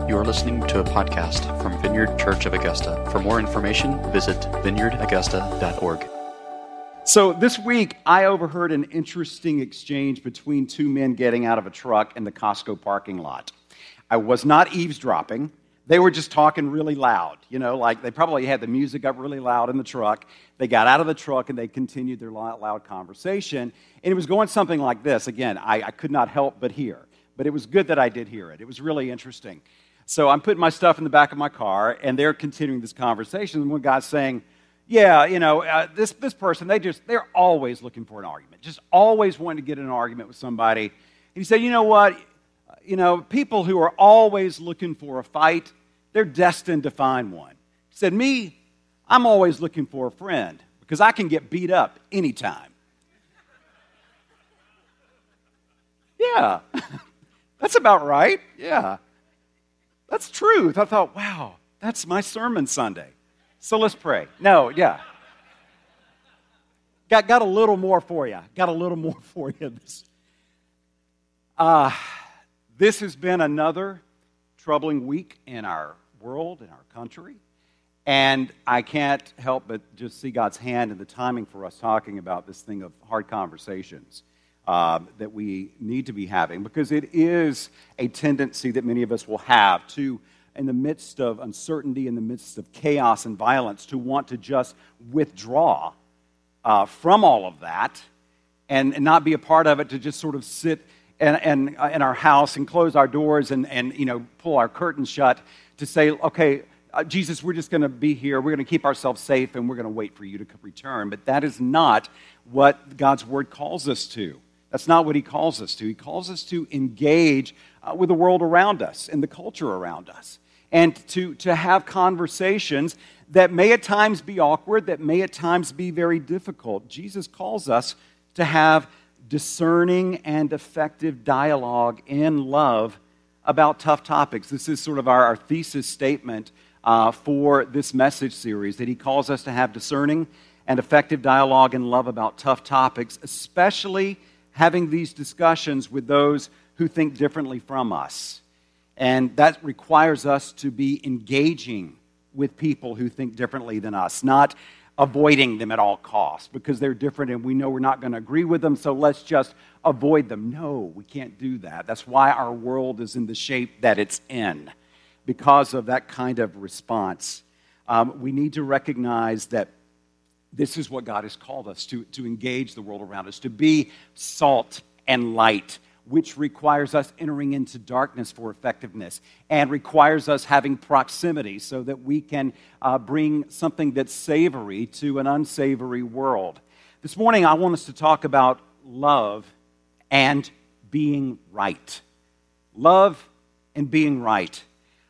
You are listening to a podcast from Vineyard Church of Augusta. For more information, visit vineyardaugusta.org. So this week, I overheard an interesting exchange between two men getting out of a truck in the Costco parking lot. I was not eavesdropping. They were just talking really loud. You know, like they probably had the music up really loud in the truck. They got out of the truck and they continued their loud conversation. And it was going something like this. Again, I could not help but hear. But it was good that I did hear it. It was really interesting. So I'm putting my stuff in the back of my car, and they're continuing this conversation. And one guy's saying, yeah, you know, this person, they're always looking for an argument, just always wanting to get in an argument with somebody. And he said, you know what? You know, people who are always looking for a fight, they're destined to find one. He said, me, I'm always looking for a friend because I can get beat up anytime. Yeah, that's about right. Yeah, that's truth. I thought, wow, that's my sermon Sunday. So let's pray. No, yeah. Got a little more for you. This has been another troubling week in our world, in our country. And I can't help but just see God's hand in the timing for us talking about this thing of hard conversations that we need to be having. Because it is a tendency that many of us will have to, in the midst of uncertainty, in the midst of chaos and violence, to want to just withdraw from all of that and not be a part of it, to just sort of sit in our house and close our doors and you know, pull our curtains shut to say, okay, Jesus, we're just going to be here. We're going to keep ourselves safe, and we're going to wait for you to return. But that is not what God's Word calls us to. That's not what He calls us to. He calls us to engage with the world around us and the culture around us, and to have conversations that may at times be awkward, that may at times be very difficult. Jesus calls us to have discerning and effective dialogue in love about tough topics. This is sort of our thesis statement for this message series, that He calls us to have discerning and effective dialogue in love about tough topics, especially having these discussions with those who think differently from us. And that requires us to be engaging with people who think differently than us, not avoiding them at all costs because they're different and we know we're not going to agree with them, so let's just avoid them. No, we can't do that. That's why our world is in the shape that it's in, because of that kind of response. We need to recognize that this is what God has called us to engage the world around us, to be salt and light, which requires us entering into darkness for effectiveness and requires us having proximity so that we can bring something that's savory to an unsavory world. This morning, I want us to talk about love and being right. Love and being right.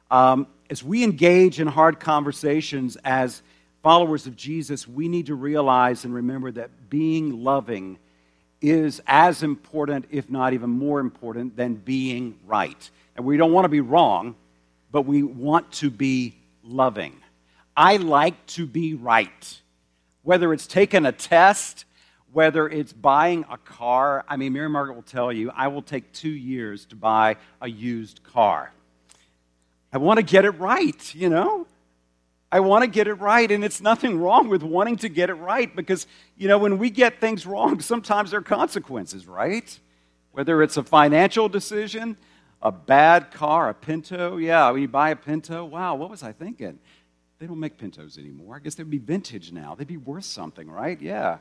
As we engage in hard conversations as followers of Jesus, we need to realize and remember that being loving is as important, if not even more important, than being right. And we don't want to be wrong, but we want to be loving. I like to be right. Whether it's taking a test, whether it's buying a car. I mean, Mary Margaret will tell you, I will take 2 years to buy a used car. I want to get it right, you know? I want to get it right, and it's nothing wrong with wanting to get it right because, you know, when we get things wrong, sometimes there are consequences, right? Whether it's a financial decision, a bad car, a Pinto. Yeah, when you buy a Pinto, wow, what was I thinking? They don't make Pintos anymore. I guess they'd be vintage now. They'd be worth something, right? Yeah.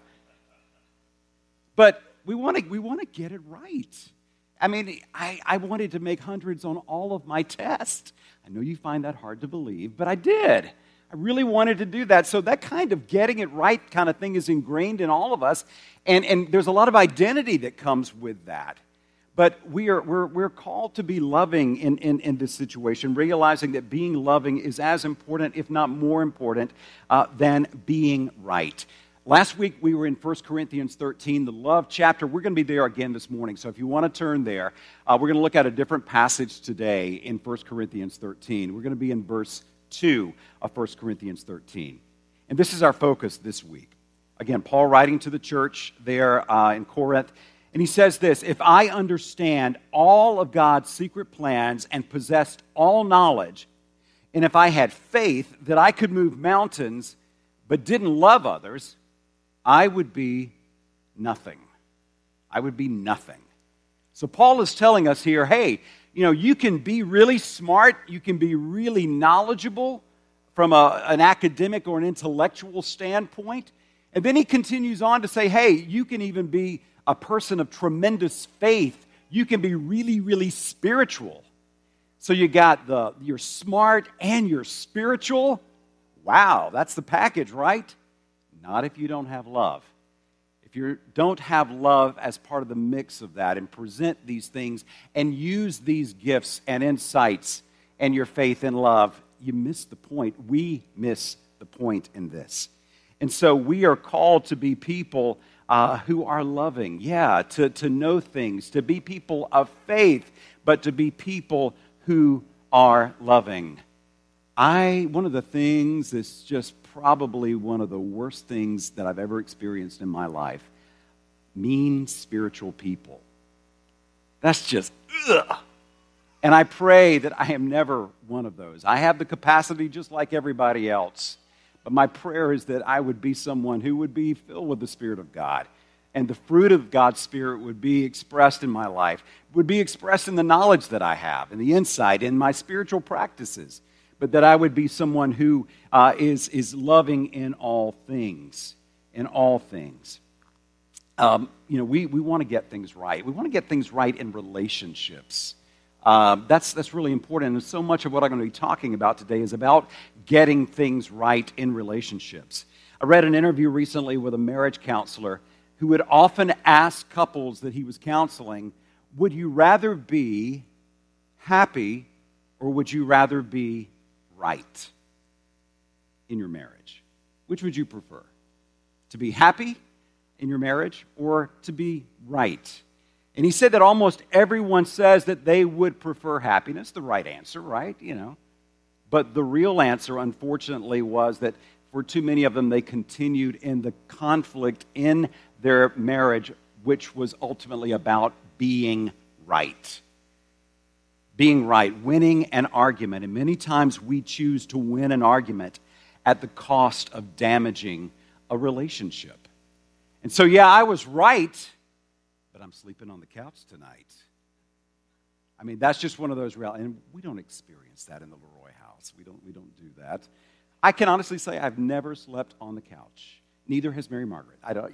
But we want to get it right. I mean, I wanted to make hundreds on all of my tests. I know you find that hard to believe, but I did. I really wanted to do that. So that kind of getting it right kind of thing is ingrained in all of us. And there's a lot of identity that comes with that. But we're called to be loving in this situation, realizing that being loving is as important, if not more important, than being right. Last week we were in 1 Corinthians 13, the love chapter. We're going to be there again this morning. So if you want to turn there, we're going to look at a different passage today in 1 Corinthians 13. We're going to be in verse 2 of 1 Corinthians 13. And this is our focus this week. Again, Paul writing to the church there in Corinth, And he says this, if I understand all of God's secret plans and possessed all knowledge, and if I had faith that I could move mountains but didn't love others, I would be nothing. I would be nothing. So Paul is telling us here, hey, you can be really smart, you can be really knowledgeable from an academic or an intellectual standpoint. And then he continues on to say, hey, you can even be a person of tremendous faith. You can be really, really spiritual. So you got you're smart and you're spiritual. Wow, that's the package, right? Not if you don't have love. If you don't have love as part of the mix of that and present these things and use these gifts and insights and your faith and love, you miss the point. We miss the point in this. And so we are called to be people who are loving, to know things, to be people of faith, but to be people who are loving. One of the things that's just probably one of the worst things that I've ever experienced in my life, mean spiritual people. That's just, ugh. And I pray that I am never one of those. I have the capacity just like everybody else. But my prayer is that I would be someone who would be filled with the Spirit of God. And the fruit of God's Spirit would be expressed in my life, would be expressed in the knowledge that I have, and the insight in my spiritual practices. But that I would be someone who is loving in all things. In all things. We want to get things right. We want to get things right in relationships. That's really important. And so much of what I'm going to be talking about today is about getting things right in relationships. I read an interview recently with a marriage counselor who would often ask couples that he was counseling, would you rather be happy or would you rather be right in your marriage? Which would you prefer? To be happy in your marriage or to be right? And he said that almost everyone says that they would prefer happiness, the right answer, right? But the real answer, unfortunately, was that for too many of them, they continued in the conflict in their marriage, which was ultimately about being right. Being right, winning an argument. And many times we choose to win an argument at the cost of damaging a relationship. And so, I was right, but I'm sleeping on the couch tonight. I mean, that's just one of those realities. And we don't experience that in the Leroy house. We don't do that. I can honestly say I've never slept on the couch. Neither has Mary Margaret. I don't,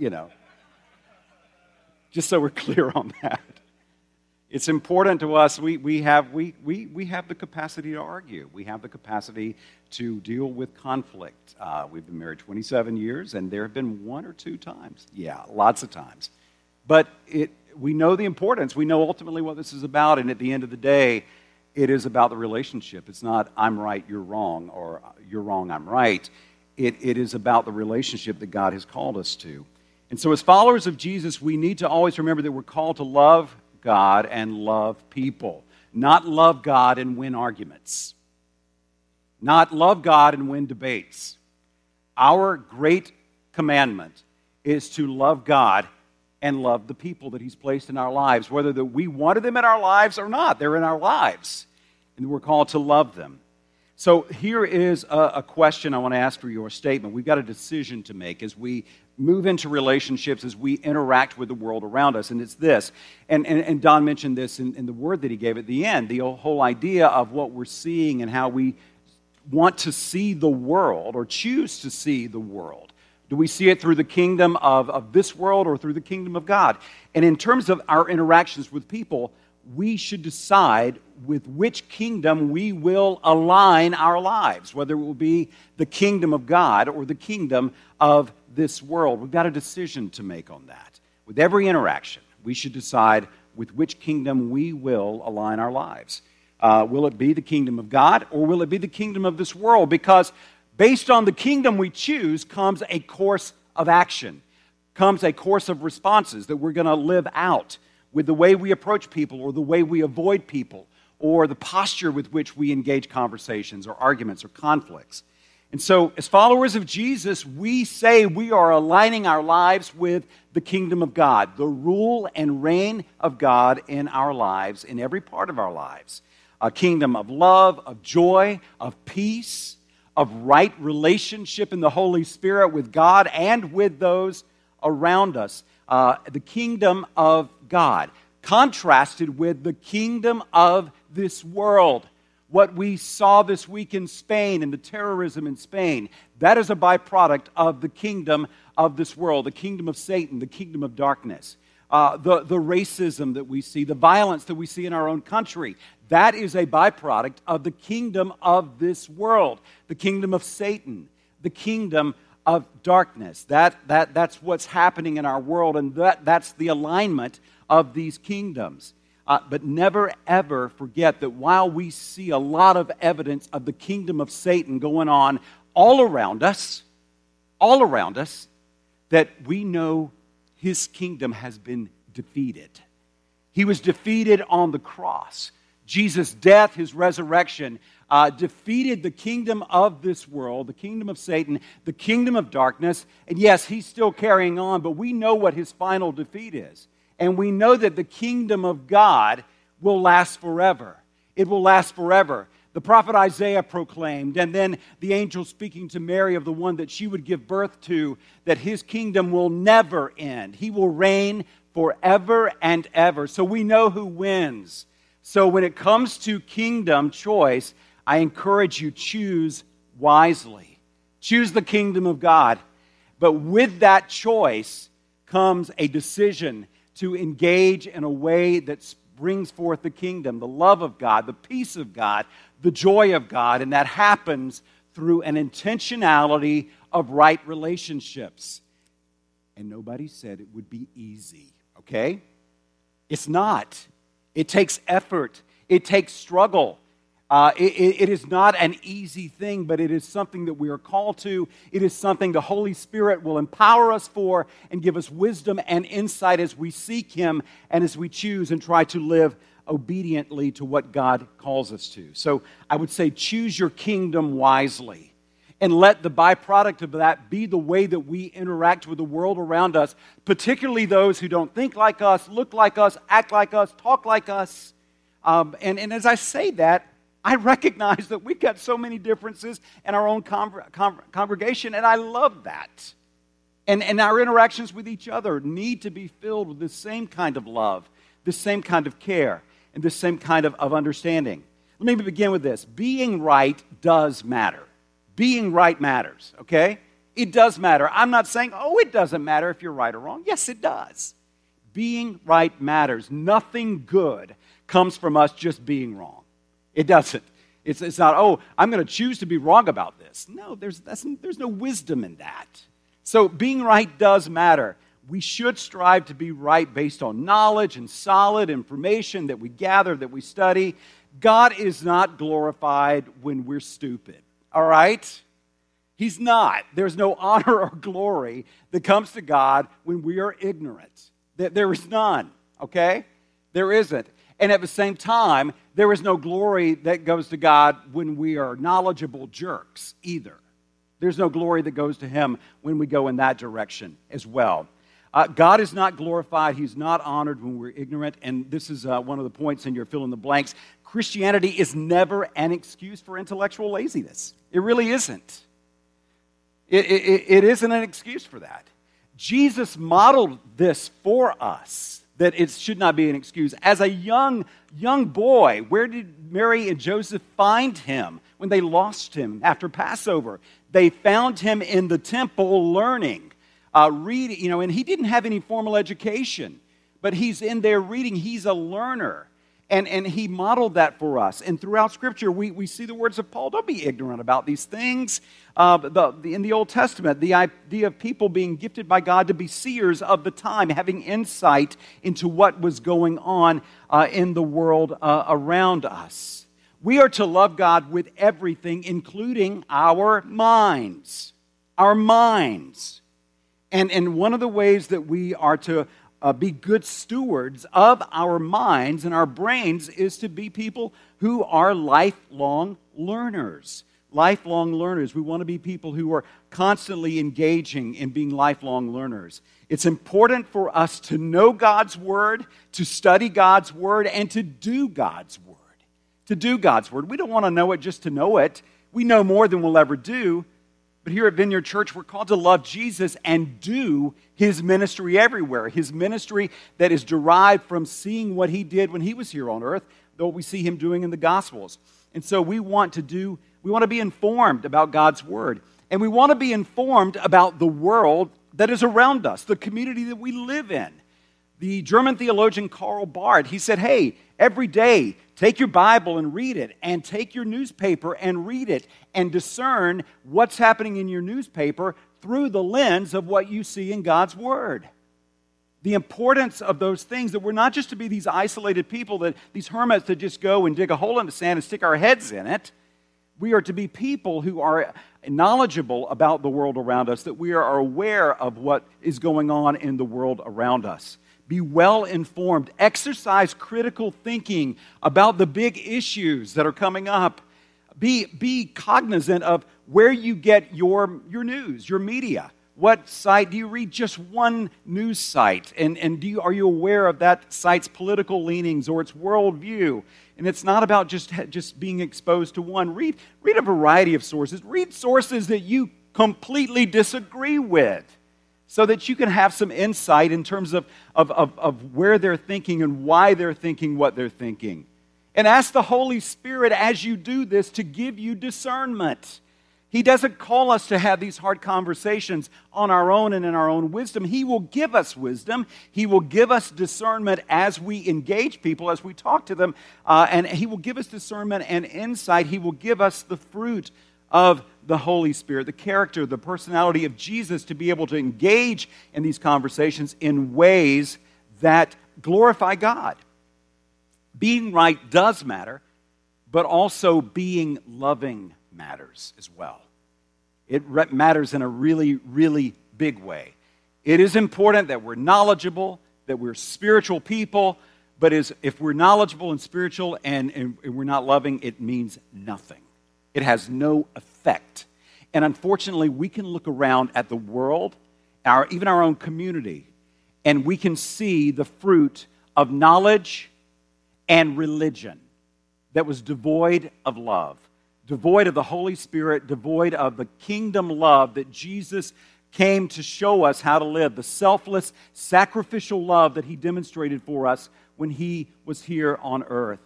Just so we're clear on that. It's important to us. We have the capacity to argue. We have the capacity to deal with conflict. We've been married 27 years, and there have been one or two times. Yeah, lots of times. But we know the importance. We know ultimately what this is about, and at the end of the day, it is about the relationship. It's not I'm right, you're wrong, or you're wrong, I'm right. It is about the relationship that God has called us to. And so as followers of Jesus, we need to always remember that we're called to love God and love people. Not love God and win arguments. Not love God and win debates. Our great commandment is to love God and love the people that He's placed in our lives, whether that we wanted them in our lives or not. They're in our lives, and we're called to love them. So here is a question I want to ask for your statement. We've got a decision to make as we move into relationships, as we interact with the world around us, and it's this. And Don mentioned this in the word that he gave at the end, the whole idea of what we're seeing and how we want to see the world or choose to see the world. Do we see it through the kingdom of this world or through the kingdom of God? And in terms of our interactions with people, we should decide with which kingdom we will align our lives, whether it will be the kingdom of God or the kingdom of this world. We've got a decision to make on that. With every interaction, we should decide with which kingdom we will align our lives. Will it be the kingdom of God or will it be the kingdom of this world? Because based on the kingdom we choose comes a course of action, comes a course of responses that we're going to live out with the way we approach people or the way we avoid people or the posture with which we engage conversations or arguments or conflicts. And so, as followers of Jesus, we say we are aligning our lives with the kingdom of God, the rule and reign of God in our lives, in every part of our lives. A kingdom of love, of joy, of peace, of right relationship in the Holy Spirit with God and with those around us. The kingdom of God, contrasted with the kingdom of this world. What we saw this week in Spain and the terrorism in Spain, that is a byproduct of the kingdom of this world, the kingdom of Satan, the kingdom of darkness. The racism that we see, the violence that we see in our own country, that is a byproduct of the kingdom of this world, the kingdom of Satan, the kingdom of darkness. That's what's happening in our world, and that's the alignment of these kingdoms. But never, ever forget that while we see a lot of evidence of the kingdom of Satan going on all around us, that we know his kingdom has been defeated. He was defeated on the cross. Jesus' death, his resurrection, defeated the kingdom of this world, the kingdom of Satan, the kingdom of darkness. And yes, he's still carrying on, but we know what his final defeat is. And we know that the kingdom of God will last forever. It will last forever. The prophet Isaiah proclaimed, and then the angel speaking to Mary of the one that she would give birth to, that his kingdom will never end. He will reign forever and ever. So we know who wins. So when it comes to kingdom choice, I encourage you, choose wisely. Choose the kingdom of God. But with that choice comes a decision to engage in a way that brings forth the kingdom, the love of God, the peace of God, the joy of God, and that happens through an intentionality of right relationships. And nobody said it would be easy, okay? It's not. It takes effort. It takes struggle. It is not an easy thing, but it is something that we are called to. It is something the Holy Spirit will empower us for and give us wisdom and insight as we seek Him and as we choose and try to live obediently to what God calls us to. So I would say choose your kingdom wisely and let the byproduct of that be the way that we interact with the world around us, particularly those who don't think like us, look like us, act like us, talk like us. And as I say that, I recognize that we've got so many differences in our own congregation, and I love that. And our interactions with each other need to be filled with the same kind of love, the same kind of care, and the same kind of understanding. Let me begin with this. Being right does matter. Being right matters, okay? It does matter. I'm not saying, it doesn't matter if you're right or wrong. Yes, it does. Being right matters. Nothing good comes from us just being wrong. It doesn't. It's not, I'm going to choose to be wrong about this. No, there's no wisdom in that. So being right does matter. We should strive to be right based on knowledge and solid information that we gather, that we study. God is not glorified when we're stupid, all right? He's not. There's no honor or glory that comes to God when we are ignorant. There is none, okay? There isn't. And at the same time, there is no glory that goes to God when we are knowledgeable jerks either. There's no glory that goes to Him when we go in that direction as well. God is not glorified. He's not honored when we're ignorant. And this is one of the points in your fill in the blanks. Christianity is never an excuse for intellectual laziness. It really isn't. It isn't an excuse for that. Jesus modeled this for us, that it should not be an excuse. As a young boy, where did Mary and Joseph find him when they lost him after Passover? They found him in the temple learning, reading, and he didn't have any formal education, but he's in there reading. He's a learner, and he modeled that for us. And throughout Scripture, we see the words of Paul. Don't be ignorant about these things. In the Old Testament, the idea of people being gifted by God to be seers of the time, having insight into what was going on in the world around us. We are to love God with everything, including our minds. Our minds. And one of the ways that we are to be good stewards of our minds and our brains is to be people who are lifelong learners, lifelong learners. We want to be people who are constantly engaging in being lifelong learners. It's important for us to know God's Word, to study God's Word, and to do God's Word. To do God's Word. We don't want to know it just to know it. We know more than we'll ever do. But here at Vineyard Church, we're called to love Jesus and do His ministry everywhere. His ministry that is derived from seeing what He did when He was here on earth, though we see Him doing in the Gospels. And so we want to be informed about God's Word. And we want to be informed about the world that is around us, the community that we live in. The German theologian Karl Barth, he said, hey, every day, take your Bible and read it, and take your newspaper and read it, and discern what's happening in your newspaper through the lens of what you see in God's Word. The importance of those things, that we're not just to be these isolated people, these hermits that just go and dig a hole in the sand and stick our heads in it. We are to be people who are knowledgeable about the world around us, that we are aware of what is going on in the world around us. Be well informed. Exercise critical thinking about the big issues that are coming up. Be cognizant of where you get your news, your media. What site do you read? Just one news site, and are you aware of that site's political leanings or its worldview? And it's not about just being exposed to one. Read a variety of sources. Read sources that you completely disagree with, so that you can have some insight in terms of where they're thinking and why they're thinking what they're thinking. And ask the Holy Spirit as you do this to give you discernment. He doesn't call us to have these hard conversations on our own and in our own wisdom. He will give us wisdom. He will give us discernment as we engage people, as we talk to them. And He will give us discernment and insight. He will give us the fruit of the Holy Spirit, the character, the personality of Jesus, to be able to engage in these conversations in ways that glorify God. Being right does matter, but also being loving matters as well. It matters in a really, really big way. It is important that we're knowledgeable, that we're spiritual people, but if we're knowledgeable and spiritual and we're not loving, it means nothing. It has no effect. And unfortunately, we can look around at the world, even our own community, and we can see the fruit of knowledge and religion that was devoid of love, devoid of the Holy Spirit, devoid of the kingdom love that Jesus came to show us how to live, the selfless, sacrificial love that He demonstrated for us when He was here on earth.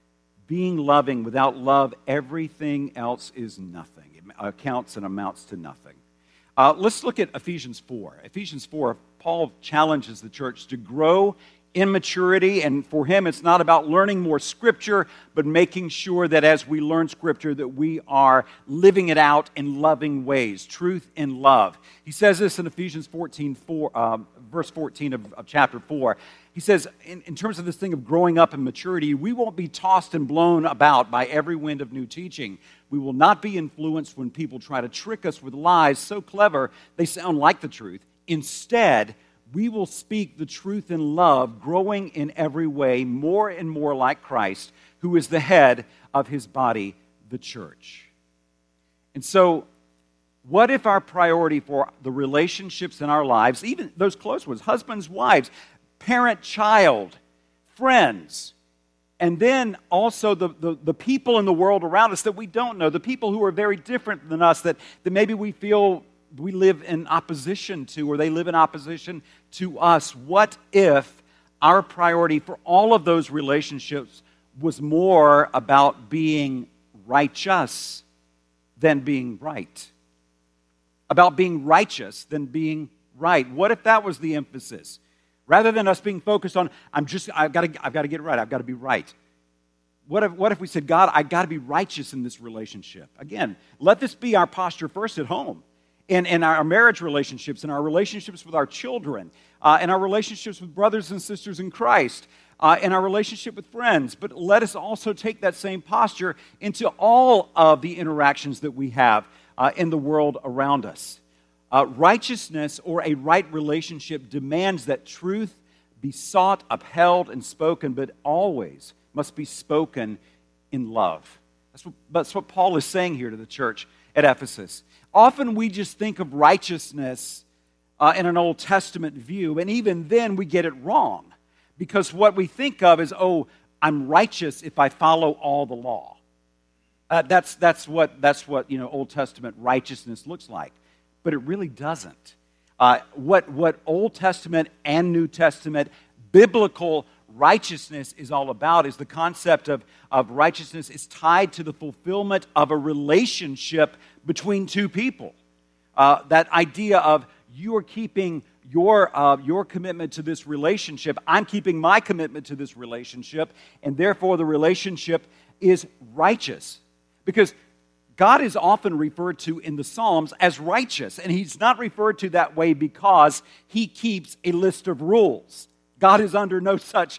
Being loving, without love, everything else is nothing. It counts and amounts to nothing. Let's look at Ephesians 4. Ephesians 4, Paul challenges the church to grow in maturity, and for him it's not about learning more Scripture, but making sure that as we learn Scripture that we are living it out in loving ways, truth in love. He says this in Ephesians 14:4, verse 14 of chapter 4. He says, in terms of this thing of growing up in maturity, we won't be tossed and blown about by every wind of new teaching. We will not be influenced when people try to trick us with lies so clever they sound like the truth. Instead, we will speak the truth in love, growing in every way more and more like Christ, who is the head of His body, the church. And so, what if our priority for the relationships in our lives, even those close ones, husbands, wives, parent-child, friends, and then also the people in the world around us that we don't know, the people who are very different than us, that maybe we feel we live in opposition to, or they live in opposition to us. What if our priority for all of those relationships was more about being righteous than being right? About being righteous than being right? What if that was the emphasis? Rather than us being focused on, I've got to get right, I've got to be right. What if we said, God, I've got to be righteous in this relationship? Again, let this be our posture first at home. In our marriage relationships, in our relationships with our children, in our relationships with brothers and sisters in Christ, in our relationship with friends. But let us also take that same posture into all of the interactions that we have in the world around us. Righteousness, or a right relationship, demands that truth be sought, upheld, and spoken, but always must be spoken in love. That's what Paul is saying here to the church at Ephesus. Often we just think of righteousness in an Old Testament view, and even then we get it wrong. Because what we think of is, oh, I'm righteous if I follow all the law. That's what Old Testament righteousness looks like. But it really doesn't. What Old Testament and New Testament biblical righteousness is all about is the concept of righteousness is tied to the fulfillment of a relationship between two people. That idea of you are keeping your commitment to this relationship, I'm keeping my commitment to this relationship, and therefore the relationship is righteous. Because God is often referred to in the Psalms as righteous, and He's not referred to that way because He keeps a list of rules. God is under no such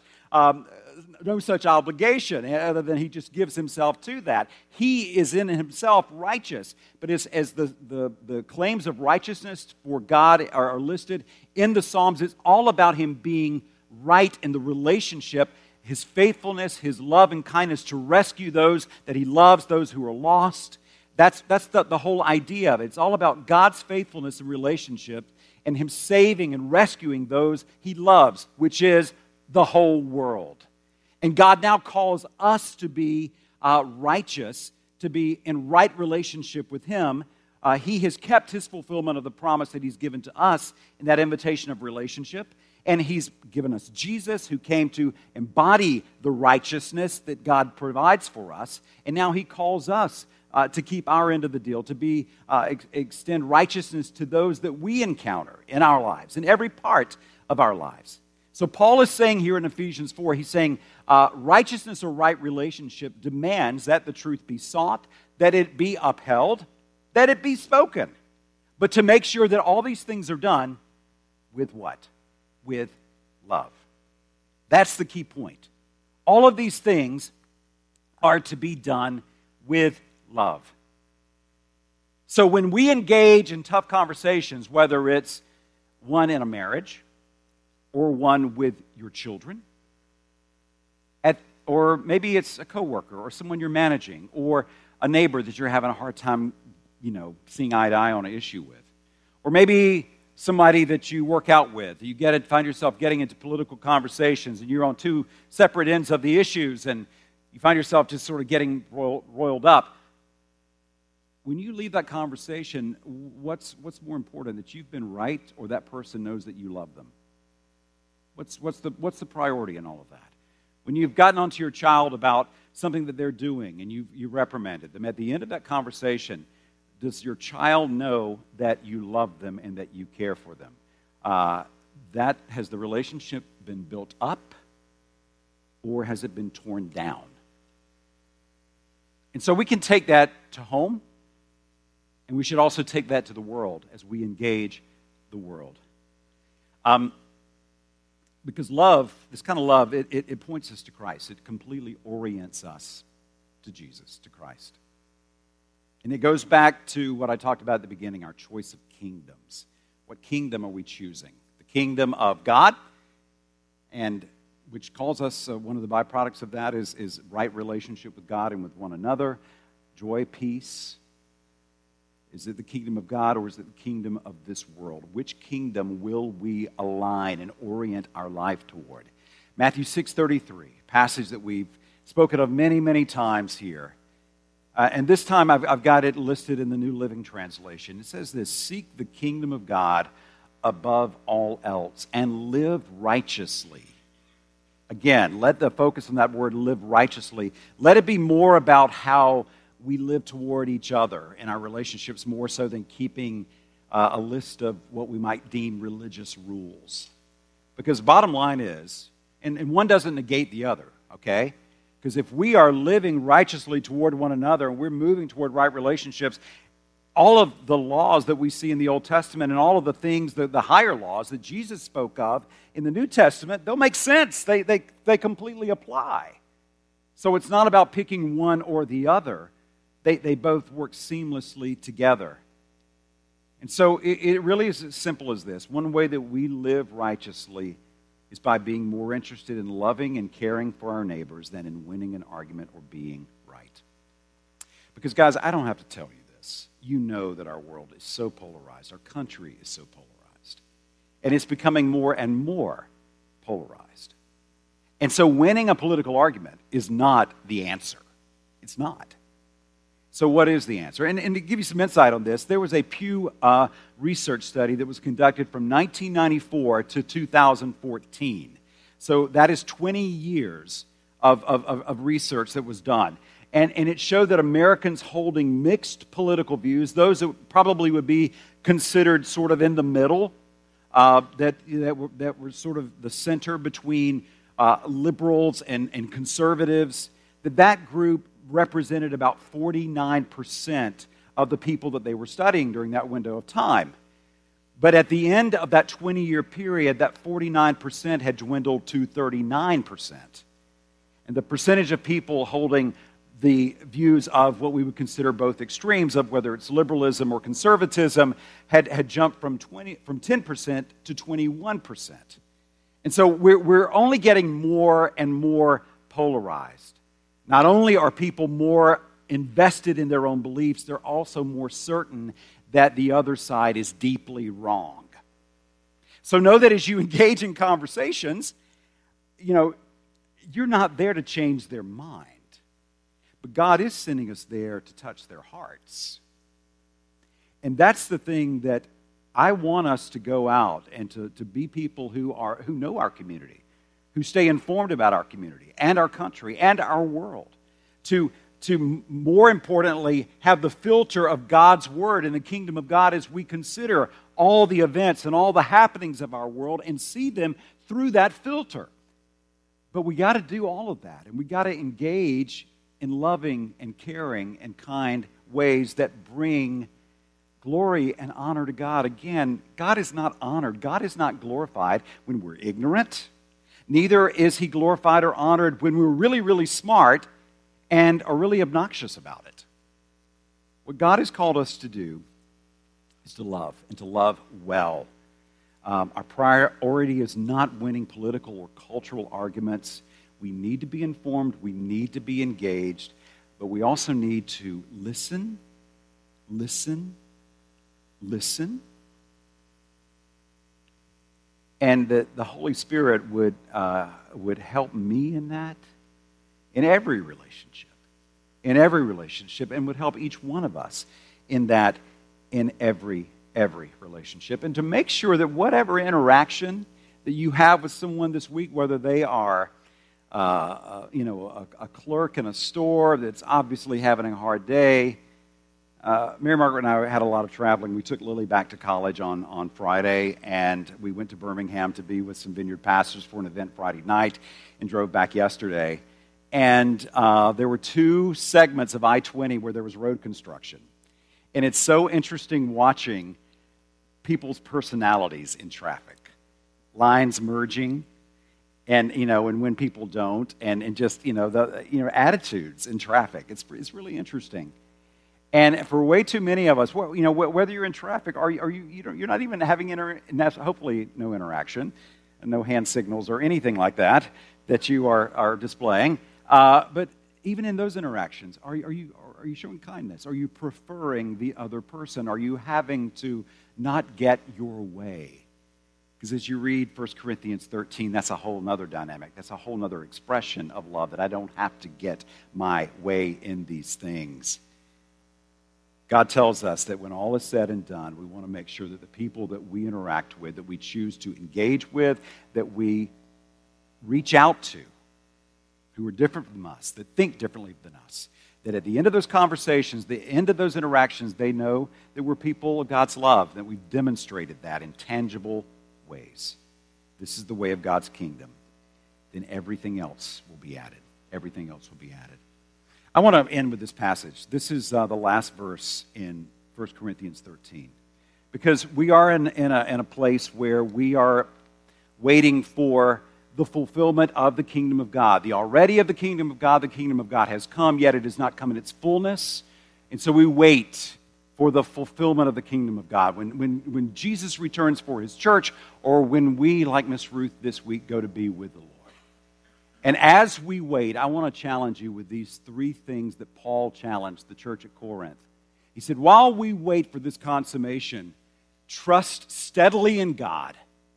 obligation other than He just gives Himself to that. He is in Himself righteous. But as the claims of righteousness for God are listed in the Psalms, it's all about Him being right in the relationship, His faithfulness, His love and kindness to rescue those that He loves, those who are lost. That's the whole idea of it. It's all about God's faithfulness in relationship and Him saving and rescuing those He loves, which is the whole world. And God now calls us to be righteous, to be in right relationship with Him. He has kept His fulfillment of the promise that He's given to us in that invitation of relationship. And He's given us Jesus, who came to embody the righteousness that God provides for us. And now He calls us to keep our end of the deal, to extend righteousness to those that we encounter in our lives, in every part of our lives. So Paul is saying here in Ephesians 4, he's saying righteousness or right relationship demands that the truth be sought, that it be upheld, that it be spoken. But to make sure that all these things are done with what? With love. That's the key point. All of these things are to be done with love. So when we engage in tough conversations, whether it's one in a marriage or one with your children, or maybe it's a coworker or someone you're managing or a neighbor that you're having a hard time, seeing eye to eye on an issue with, or maybe somebody that you work out with, you find yourself getting into political conversations and you're on two separate ends of the issues and you find yourself just sort of getting roiled up. When you leave that conversation, what's more important, that you've been right or that person knows that you love them? What's the priority in all of that? When you've gotten onto your child about something that they're doing and you reprimanded them, at the end of that conversation, does your child know that you love them and that you care for them? Has the relationship been built up or has it been torn down? And so we can take that to home, and we should also take that to the world as we engage the world. Because love, this kind of love, it points us to Christ. It completely orients us to Jesus, to Christ. And it goes back to what I talked about at the beginning, our choice of kingdoms. What kingdom are we choosing? The kingdom of God, and which calls us, one of the byproducts of that is right relationship with God and with one another, joy, peace. Is it the kingdom of God or is it the kingdom of this world? Which kingdom will we align and orient our life toward? Matthew 6:33, passage that we've spoken of many, many times here. And this time I've got it listed in the New Living Translation. It says this: seek the kingdom of God above all else and live righteously. Again, let the focus on that word, live righteously. Let it be more about how we live toward each other in our relationships more so than keeping a list of what we might deem religious rules. Because bottom line is, and one doesn't negate the other, okay? Because if we are living righteously toward one another and we're moving toward right relationships, all of the laws that we see in the Old Testament and all of the things, the higher laws that Jesus spoke of in the New Testament, they'll make sense. They completely apply. So it's not about picking one or the other. They both work seamlessly together. And so it really is as simple as this. One way that we live righteously is by being more interested in loving and caring for our neighbors than in winning an argument or being right. Because, guys, I don't have to tell you this. You know that our world is so polarized. Our country is so polarized. And it's becoming more and more polarized. And so winning a political argument is not the answer. It's not. So what is the answer? And to give you some insight on this, there was a Pew research study that was conducted from 1994 to 2014. So that is 20 years of research that was done. And it showed that Americans holding mixed political views, those that probably would be considered sort of in the middle, that were sort of the center between liberals and conservatives, that group represented about 49% of the people that they were studying during that window of time. But at the end of that 20-year period, that 49% had dwindled to 39%. And the percentage of people holding the views of what we would consider both extremes of whether it's liberalism or conservatism had jumped from 10% to 21%. And so we're only getting more and more polarized. Not only are people more invested in their own beliefs, they're also more certain that the other side is deeply wrong. So know that as you engage in conversations, you're not there to change their mind. But God is sending us there to touch their hearts. And that's the thing that I want us to go out and to be people who know our community, who stay informed about our community and our country and our world, to more importantly have the filter of God's Word in the kingdom of God as we consider all the events and all the happenings of our world and see them through that filter. But we got to do all of that, and we got to engage in loving and caring and kind ways that bring glory and honor to God. Again, God is not honored. God is not glorified when we're ignorant. Neither is He glorified or honored when we're really, really smart and are really obnoxious about it. What God has called us to do is to love, and to love well. Our priority is not winning political or cultural arguments. We need to be informed, we need to be engaged, but we also need to listen. And that the Holy Spirit would help me in that, in every relationship, and would help each one of us in that, in every relationship. And to make sure that whatever interaction that you have with someone this week, whether they are a clerk in a store that's obviously having a hard day. Mary Margaret and I had a lot of traveling. We took Lily back to college on Friday, and we went to Birmingham to be with some Vineyard pastors for an event Friday night and drove back yesterday. And there were two segments of I-20 where there was road construction. And it's so interesting watching people's personalities in traffic. Lines merging. And when people don't, and just the attitudes in traffic, it's really interesting. And for way too many of us, whether you're in traffic, you're not even having hopefully no interaction, and no hand signals or anything like that you are displaying. But even in those interactions, are you showing kindness? Are you preferring the other person? Are you having to not get your way? Because as you read 1 Corinthians 13, that's a whole other dynamic. That's a whole other expression of love, that I don't have to get my way in these things. God tells us that when all is said and done, we want to make sure that the people that we interact with, that we choose to engage with, that we reach out to, who are different from us, that think differently than us, that at the end of those conversations, the end of those interactions, they know that we're people of God's love, that we've demonstrated that in tangible ways. This is the way of God's kingdom. Then everything else will be added. Everything else will be added. I want to end with this passage. This is the last verse in 1 Corinthians 13. Because we are in a place where we are waiting for the fulfillment of the kingdom of God. The already of the kingdom of God has come, yet it has not come in its fullness. And so we wait for the fulfillment of the kingdom of God. When Jesus returns for His church, or when we, like Miss Ruth this week, go to be with the Lord. And as we wait, I want to challenge you with these three things that Paul challenged the church at Corinth. He said, while we wait for this consummation, trust steadily in God,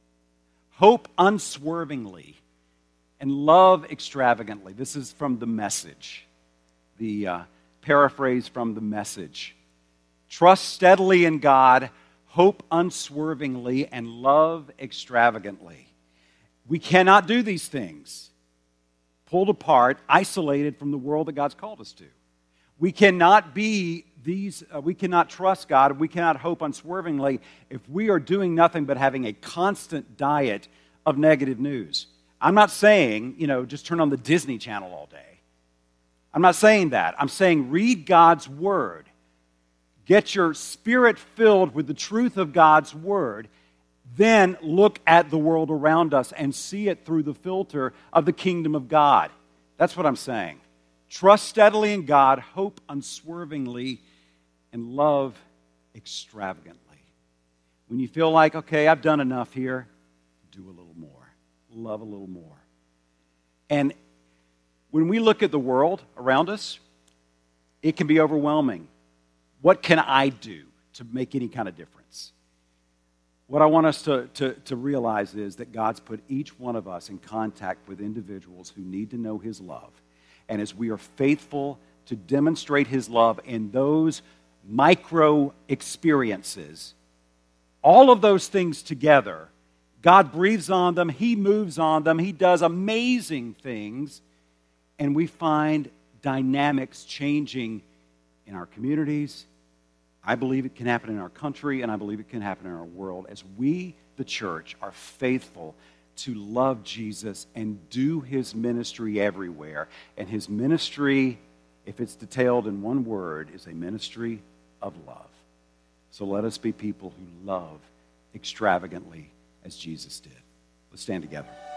hope unswervingly, and love extravagantly. This is from the Message, the paraphrase from the Message. Trust steadily in God, hope unswervingly, and love extravagantly. We cannot do these things pulled apart, isolated from the world that God's called us to. We cannot be we cannot trust God, we cannot hope unswervingly if we are doing nothing but having a constant diet of negative news. I'm not saying, just turn on the Disney Channel all day. I'm not saying that. I'm saying read God's Word. Get your spirit filled with the truth of God's Word. Then look at the world around us and see it through the filter of the kingdom of God. That's what I'm saying. Trust steadily in God, hope unswervingly, and love extravagantly. When you feel like, okay, I've done enough here, do a little more. Love a little more. And when we look at the world around us, it can be overwhelming. What can I do to make any kind of difference? What I want us to realize is that God's put each one of us in contact with individuals who need to know His love. And as we are faithful to demonstrate His love in those micro experiences, all of those things together, God breathes on them, He moves on them, He does amazing things, and we find dynamics changing in our communities. I believe it can happen in our country, and I believe it can happen in our world as we, the church, are faithful to love Jesus and do His ministry everywhere. And His ministry, if it's detailed in one word, is a ministry of love. So let us be people who love extravagantly as Jesus did. Let's stand together.